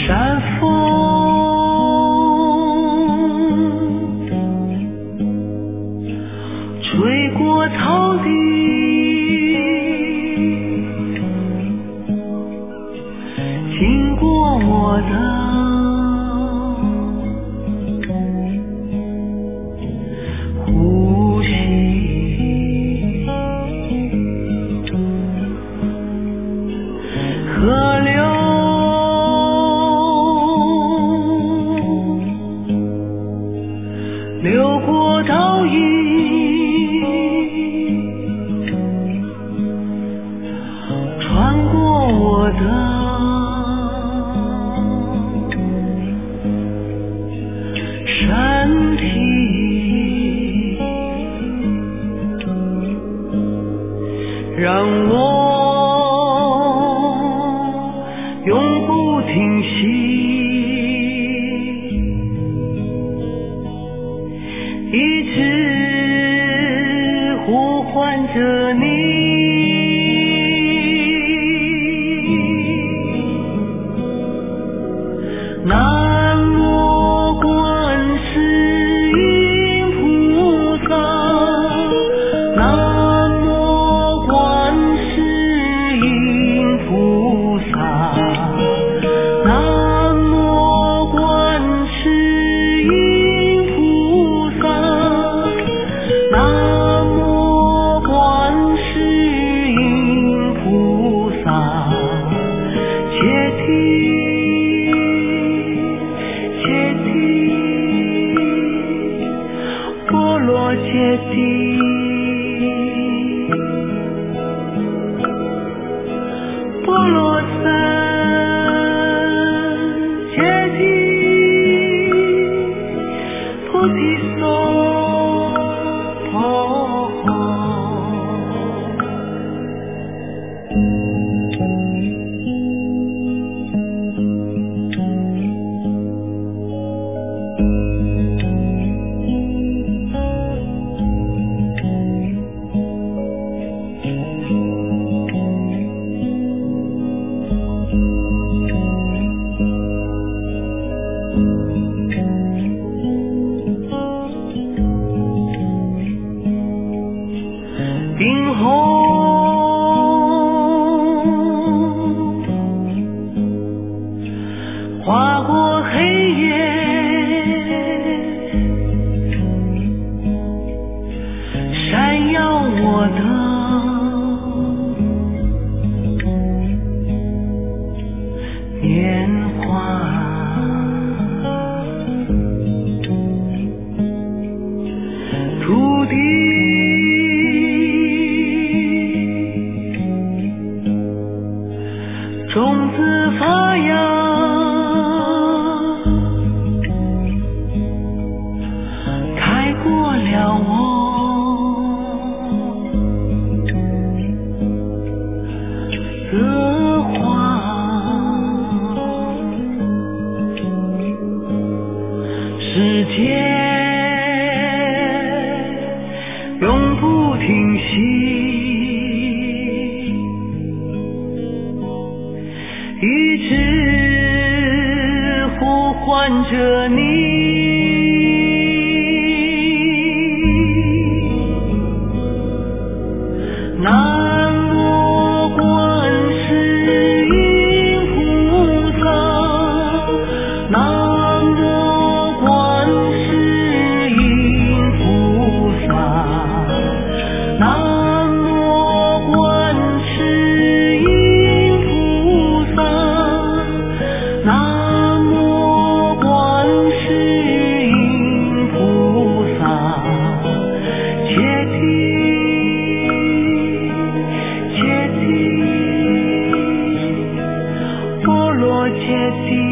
山风吹过草地，经过我的呼吸，河流流过倒影，穿过我的身体，让我永不停息，一直呼唤着你。南无观世音菩萨，南无观世音菩萨，南无观世音菩萨，南无观世音菩萨，切听波罗揭谛，波罗僧揭谛，菩提萨婆诃。冰红划过黑夜，闪耀我的年华，土地种子发芽，开过了我的花，世界永不停息，一直呼唤着你。南无观世音菩萨，南无观世音菩萨，南无观世音菩萨，南无观世音菩萨，切听波罗揭谛。